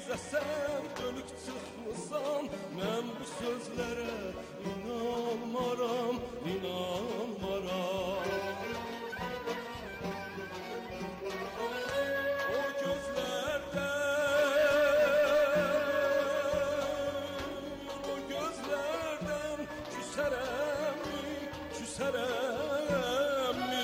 İstəsəm dönük çıxmısan, mən bu sözlərə inanmaram, inanmaram. O gözlərdən küsərəmmi, küsərəmmi?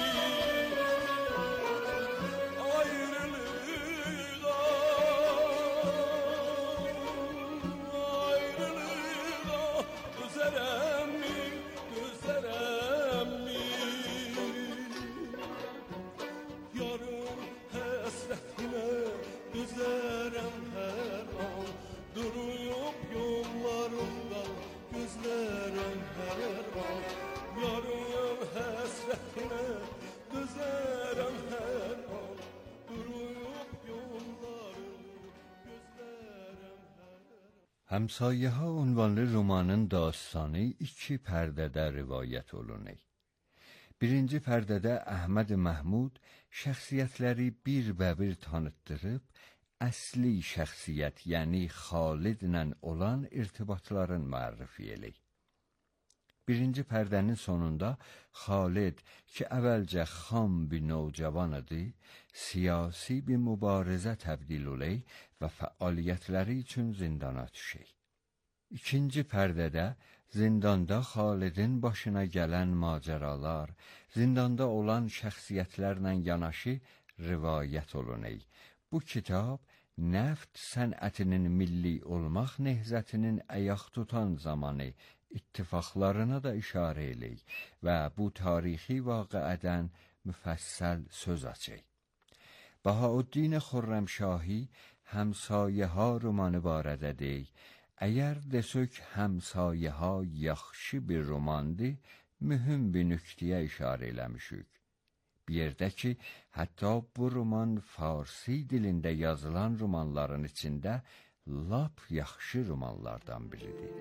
Gözlərəm hər an, duruyub yollarımda, gözlərəm hər an. Yarın həsrətinə dözərəm hər an, duruyub yollarımda, gözlərəm hər an. Həmsayeha ünvanlı romanın dastanı 2 pərdədə rivayət olunur. Birinci pərdədə Əhməd Məhmud şəxsiyyətləri bir-bə-bir tanıtdırıb, əsli şəxsiyyət, yəni Xalidlə olan irtibatların müərrifi eləyir. Birinci pərdənin sonunda Xalid ki, əvvəlcə xam bir növcavan idi, siyasi bir mübarizə təbdil olay və fəaliyyətləri üçün zindana düşey. İkinci pərdədə zindanda Xalidin başına gələn macəralar, zindanda olan şəxsiyyətlərlə yanaşı rivayət olunur. Bu kitab nəft sənətinin milli olmaq nehzətinin ayaq tutan zamanı ittifaqlarına da işarə eləyir və bu tarixi vaqiədən müfəssəl söz açır. Bahauddin Xürrəmşahi Həmsayeha romanı barədə deyir: əgər desək Həmsayeha yaxşı bir romandır, mühüm bir nöqtəyə işarə eləmişik. Bir yerdə ki, hətta bu roman Farsi dilində yazılan romanların içində lap yaxşı romanlardan biridir.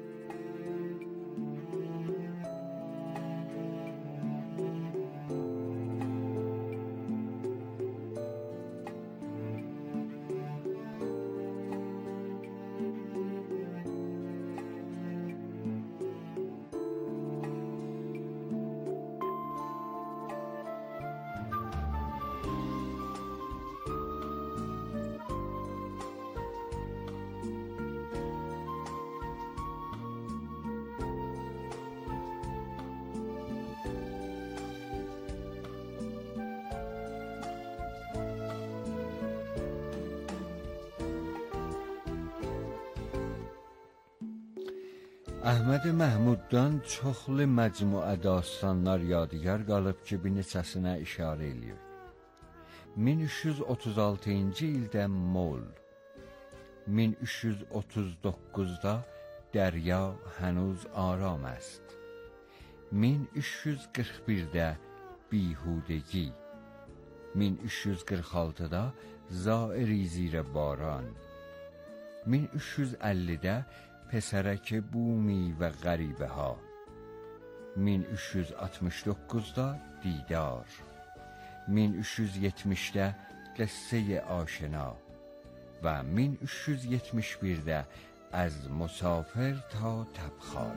Əhməd Məhmuddan çoxlu məcmuə dastanlar yadigar qalıb ki, bir neçəsinə işarə eləyir. 1336-cı ildə Mol, 1339-da Dərya hənuz aram است, 1341-də Bihudegi, 1346-da Zairi zirə baran, 1350-də پسرک بومی و غریبه ها، 1369'da دیدار، 1370'de قصه آشنا و 1371'de از مسافر تا تبخال.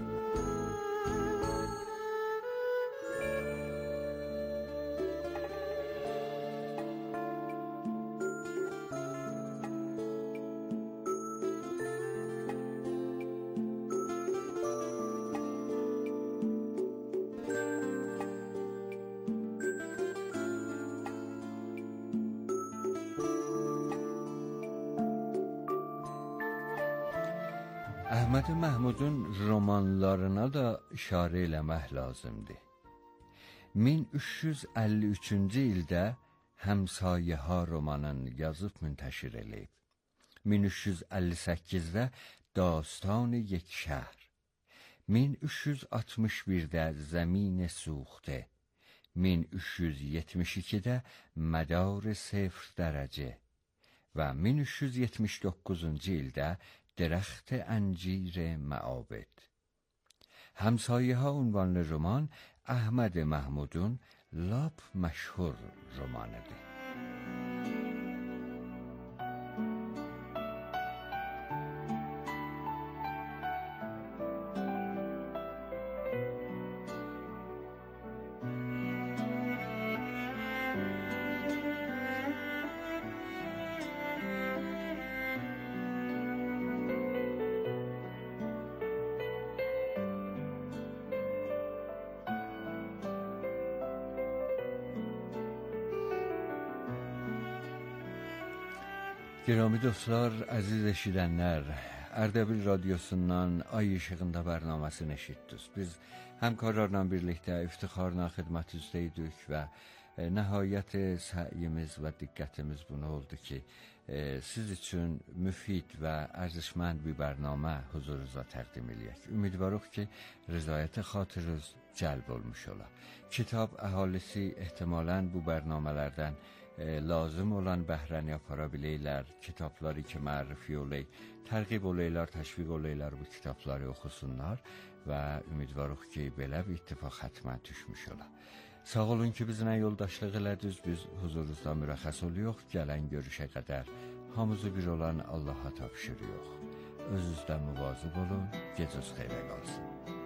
Əhməd Məhmudun romanlarına da işarə eləmək lazımdır. 1353-cü ildə Həmsayeha romanını yazıb müntəşir eləyib. 1358-də Dastan یک şəhər, 1361-də Zəmin سوخته، 1372-də Mədar 0 dərəcə və 1379-cu ildə درخت انجیر معابد. همسایه‌ها عنوان رمان احمد محمودun lap məşhur romanıdır. Gərami dostlar, əziz eşidənlər, Ərdəbil radiosundan Ay İşığında bərnaməsini eşitdiniz. Biz həmkarlarla birlikdə iftixarla xidmət üzdəydik və nəhayət səyimiz və diqqətimiz bunu oldu ki, siz üçün müfid və ərzişmənd bir bərnamə huzurunuza təqdim eləyək. Ümidvarıq ki, rızayət xatiriniz cəlb olmuş ola. Kitab əhalisi ehtimalən bu bərnamələrdən lazım olan bəhrəni apara biləylər, kitabları ki mərrifi olay, tərqib olaylar, təşviq olaylar, bu kitabları oxusunlar və ümidvarıq ki, belə bir ittifaq xətmən düşmüş ola. Sağ olun ki, bizlə yoldaşlıq elədiniz, biz huzurunuzda mürəxəs oluyoruz, gələn görüşə qədər hamımızı bir olan Allaha tapşırıyoruz. Özünüzdən müvazib olun, gecəniz xeyrə qalsın.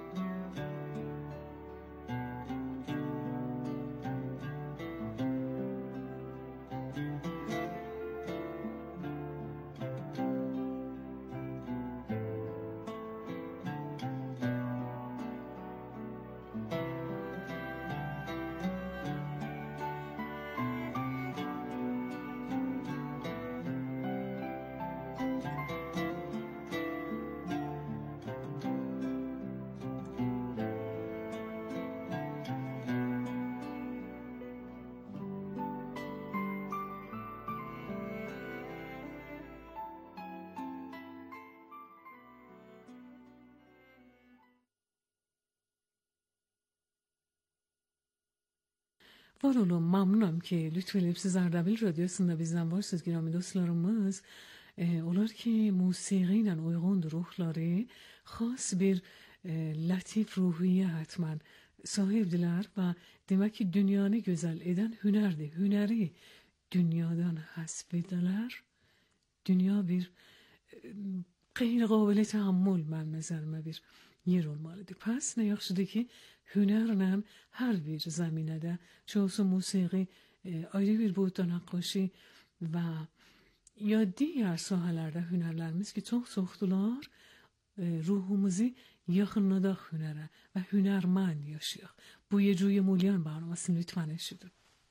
Var olun, mamnunam ki lütf edib siz Ərdəbil radiosunda bizdən varsınız, girami dostlarımız. Onlar ki musiqi ilə uyğun ruhları xas bir latif ruhiyyə hətmən sahibdilər və demək ki dünyanı gözəl edən hünərdir. Hünəri dünyadan həsb edələr. Dünya bir qeyri qابل تحمل mən nəzərimə bir yer olmalıdır. Pəs nə yaxşıdır ki hünərlə hər bir zəminədə, çə olsa musiqi, ayrı bir boyutda nəqqaşi və ya digər sahələrdə hünərlərimiz ki çox-çoxdular, ruhumuzu yaxınladaq hünərə və hünərmən yaşayaq. Bu Yecuy Muliyan bərnamasını lütfən eşidin.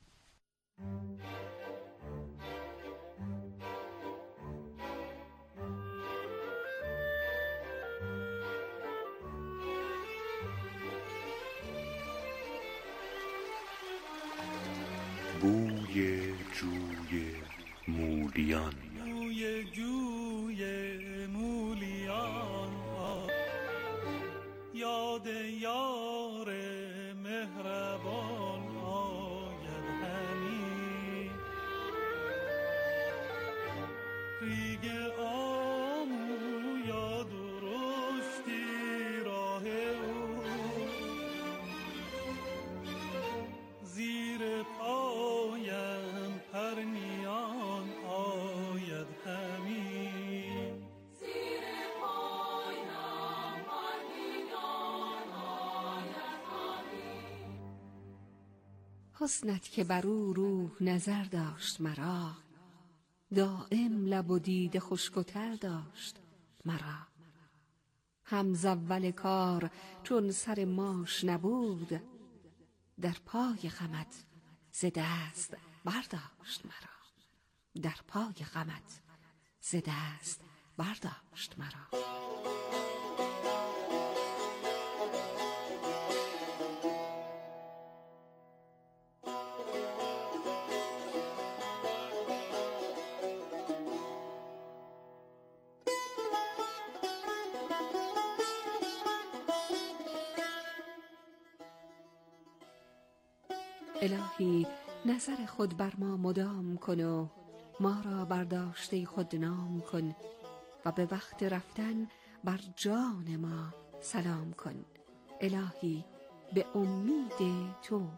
بوی جوی مولیان، بوی جوی مولیان، یاد یار مهربان آید همی، ریگ آمو یا درشتی راه او، زیر پایم پرنیان آید همی، زیر پایم پرنیان آید همی. حسنت که بر او روح نظر داشت مرا، دائم لب و دید خشک و تر داشت مرا. هم ز اول کار چون سر ماش نبود، در پای غمت ز دست برداشت مرا. در پای غمت ز دست برداشت مرا. الهی نظر خود بر ما مدام کن و ما را برداشته خود نام کن و به وقت رفتن بر جان ما سلام کن. الهی به امید تو.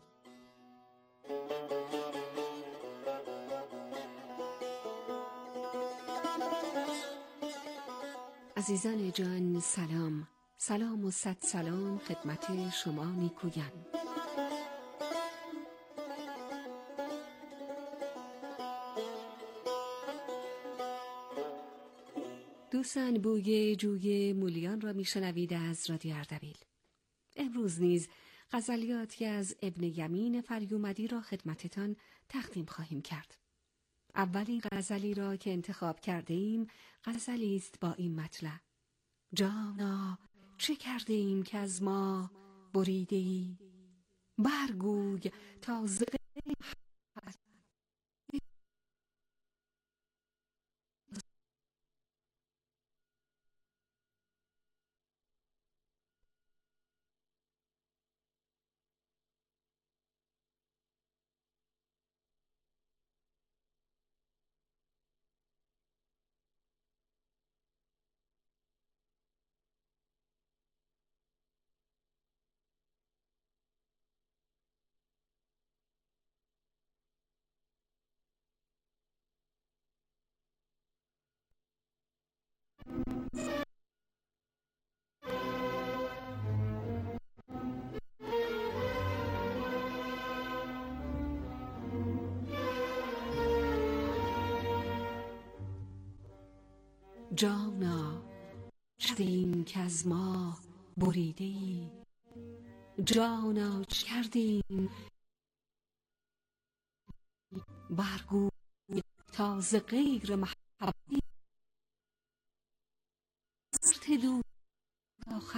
عزیزان جان سلام، سلام و صد سلام خدمت شما نیکویان. دوستان، بوی جوی مولیان را میشنوید از رادیو اردبیل. امروز نیز غزلیاتی از ابن یمین فریومدی را خدمتتان تقدیم خواهیم کرد. اولین غزلی را که انتخاب کرده ایم غزلی است با این مطلب: جانا چه کرده ایم که از ما بریده ای؟ برگوی تا ز جانا چه کردیم که از ما بریده ای؟ جانا چه کردیم برگوی تا ز غیر محبتی سرت دود آخر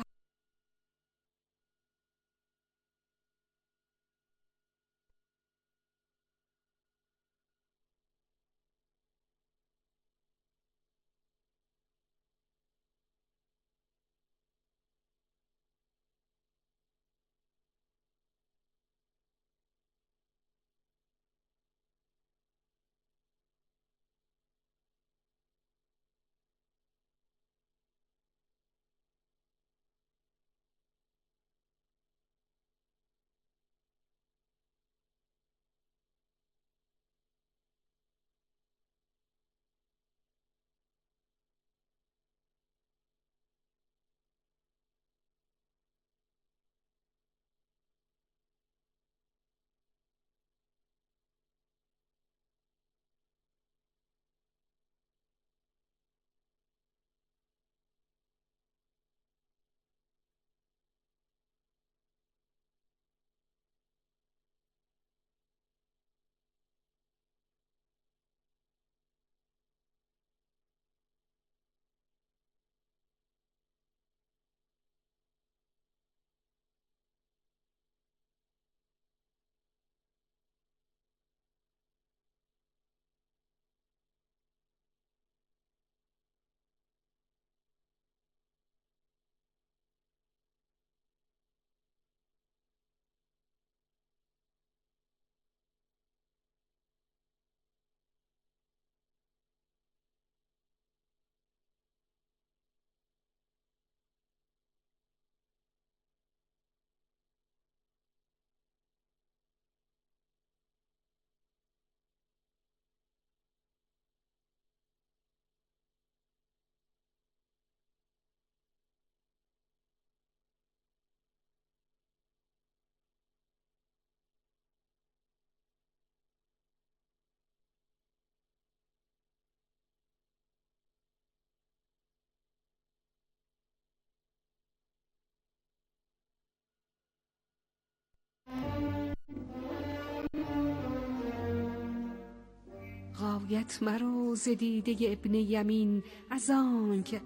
غایت مرو ز دیده ابن یمین، از آنک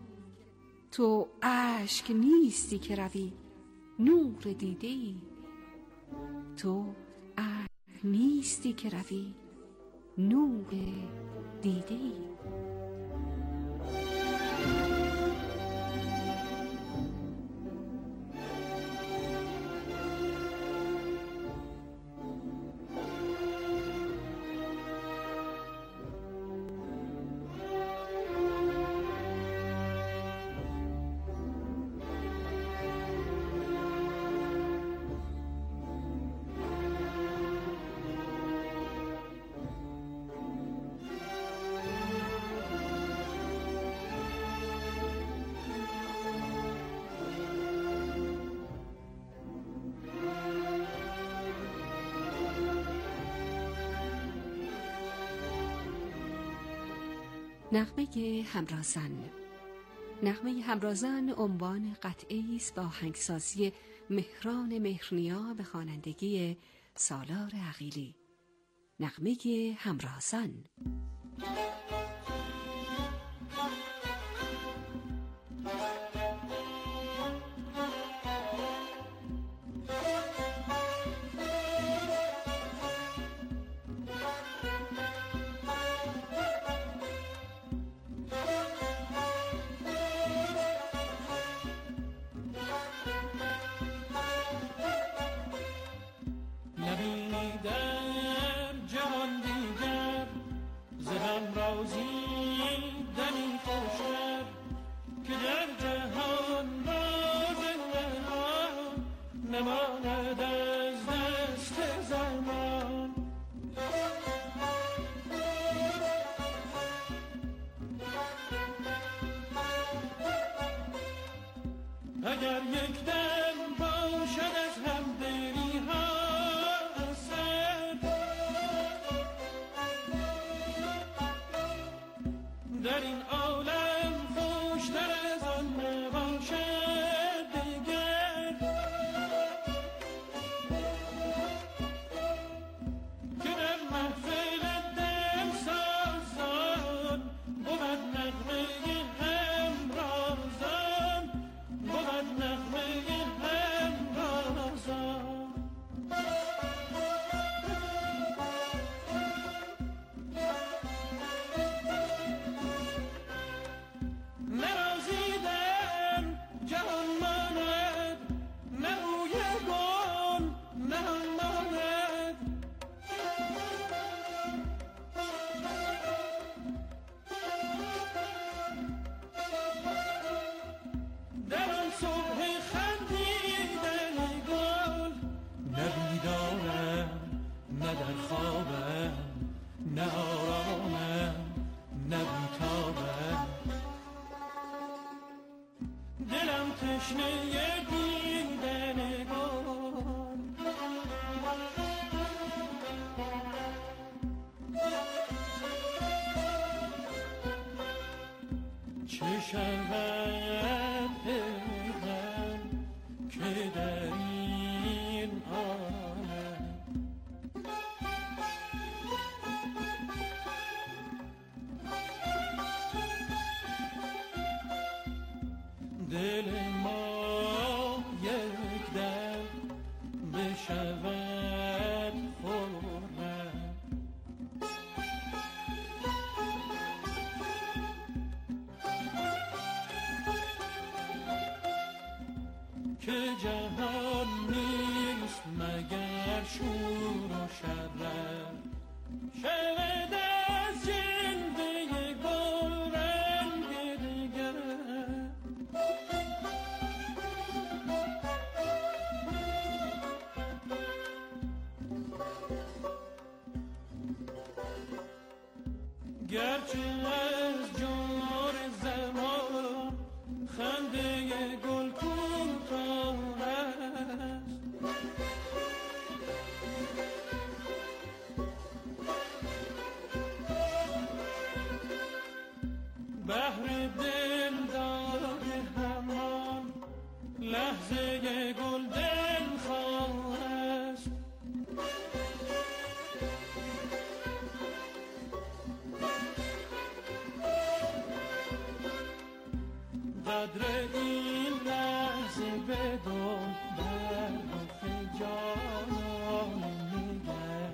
تو اشک نیستی که روی نور دیده ای. تو اشک نیستی که روی نور دیده ای. نغمه همرازان. نغمه همرازان عنوان قطعی است با آهنگسازی مهران مهرنیا به خوانندگی سالار عقیلی. نغمه همرازان. اگر یک دم باشد از هم دلی حسد، در این عالم خوشتر از آن نباشد دیگر، که در محفل دل سازان بود نغمه همرازان، بود نغمه همرازان. نرازیدن جهان ماند، نه روی گل نهان ماند، در آن صبح خندیدن گل، نه بیدارم نه در خوابم، نه آرامم نه بیتابم، دلم تشنه دیدن گل. چه شود من که در این عالم دل ما یک دم بشود خرم، که جهان نیست مگر شور و شرم، شود از جلوه گل رنگ دیگر. گرچه از جور زمان خنده گل کوتاه است، بهر دل داده همان لحظه گل دل خواه است. قدر این لحظه بدون در رخ جانان نگر،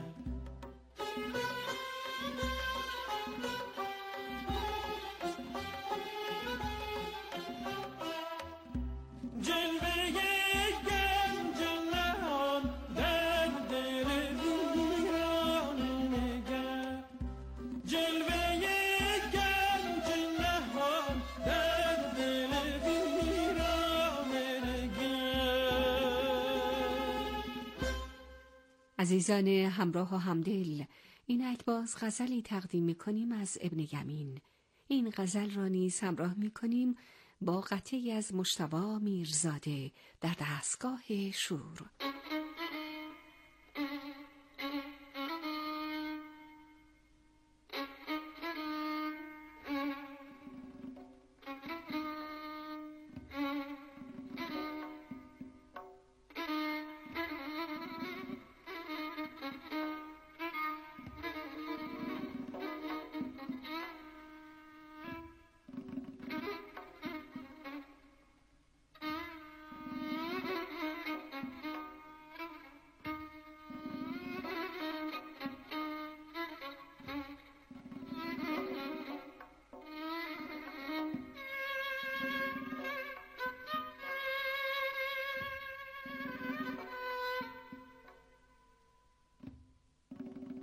جلوه گنج نهان در دل ویران نگر، جلوه گنج نهان در دل ویران نگر. عزیزان همراه و همدل، اینک باز غزلی تقدیم می‌کنیم از ابن یمین. این غزل را نیز همراه می‌کنیم با قطعی از مجتبی میرزاده در دستگاه شور.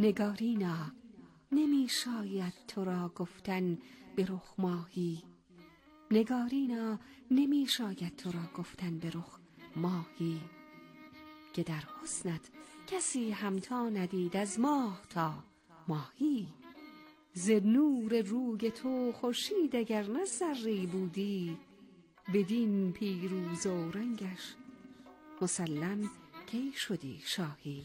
نگارینا نمی شاید تو را گفتن به رخ ماهی، نگارینا نمی شاید تو را گفتن به رخ ماهی، که در حسنت کسی همتا ندید از ماه تا ماهی. ز نور روی تو خورشید اگر نه ذره بودی، بدین پیروز و رنگش مسلم کی شدی شاهی.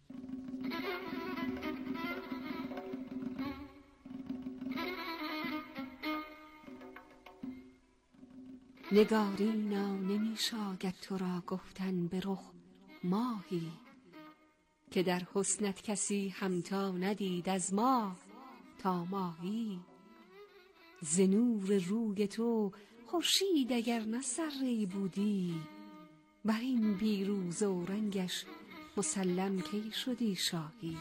نگارینا نمی شاید تو را گفتن به رخ ماهی، که در حسنت کسی همتا ندید از ماه تا ماهی. ز نور روی تو خورشید اگر نه ذره‌ای بودی، بر این پیروزه و رنگش مسلم کی شدی شاهی.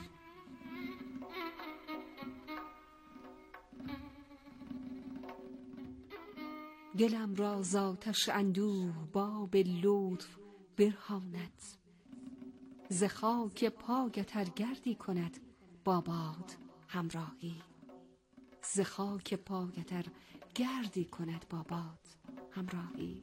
دلم را ز آتش اندوه باب لطف برهاند، ز خاک پایت ار گردی کند با باد همراهی. ز خاک پایت ار گردی کند با باد همراهی.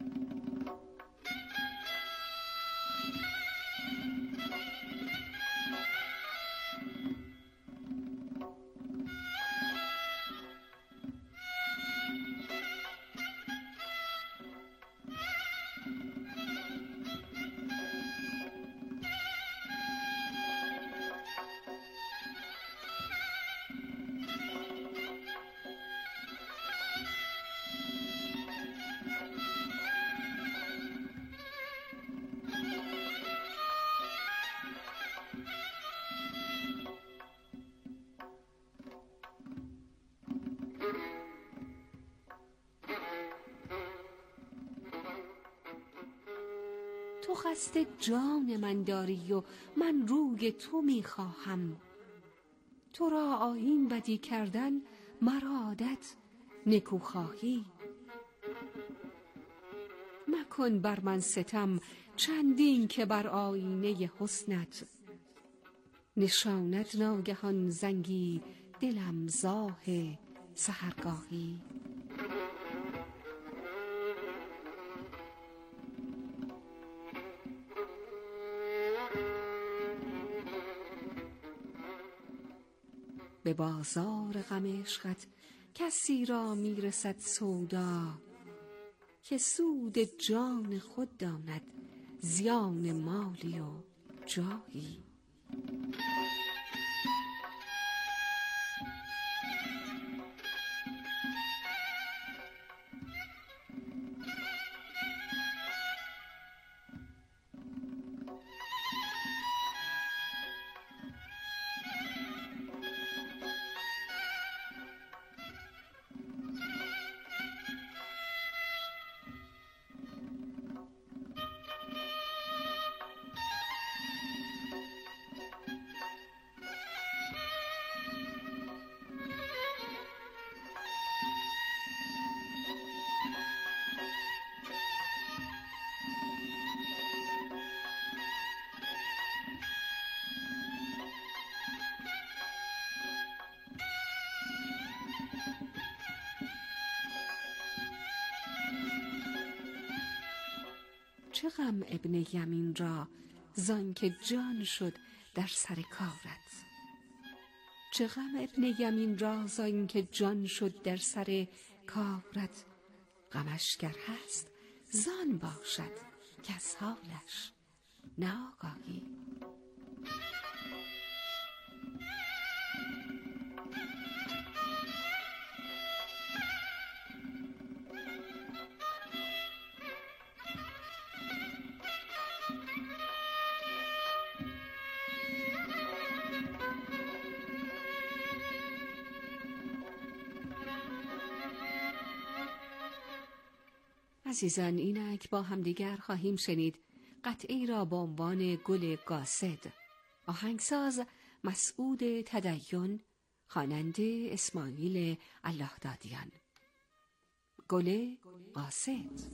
تو قصد جان من داری و من روی تو میخواهم، تو را آیین بدی کردن مرا عادت نکوخواهی. مکن بر من ستم چندین که بر آینه حسنت، نشاند ناگهان زنگی دلم زاه سحرگاهی. به بازار غم عشقت کسی را میرسد سودا، که سود جان خود داند زیان مالی و جاهی. چه غم ابن یمین را زان که جان شد در سر کارت، چه غم ابن یمین را زان که جان شد در سر کارت. غمش گر هست زان باشد که از حالش نه آگاهی. عزیزان، اینک با همدیگر خواهیم شنید قطعی را با عنوان گل قاصد. آهنگساز مسعود تدین، خواننده اسماعیل الله دادیان. گل قاصد.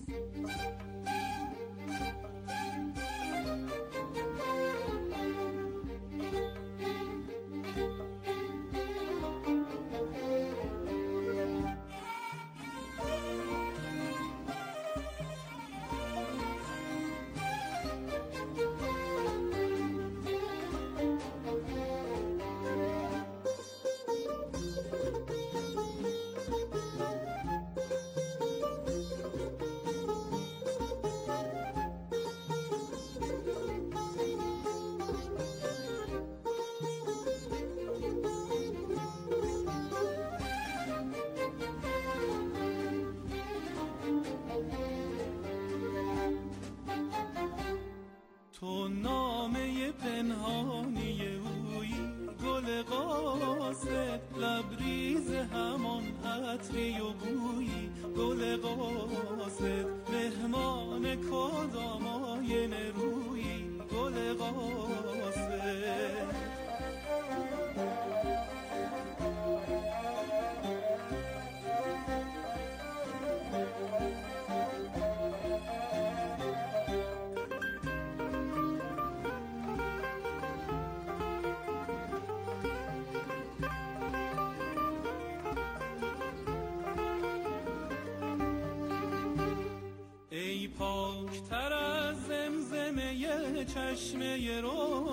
چشمه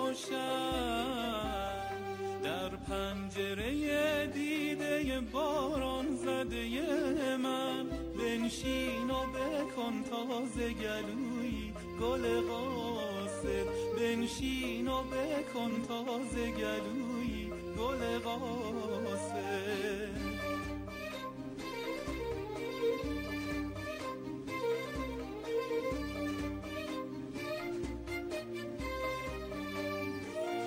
روشن، در پنجره دیده باران زده من، بنشین و بکن تازه گلویی گل قاصد، بنشین و بکن تازه گلویی گل قاصد.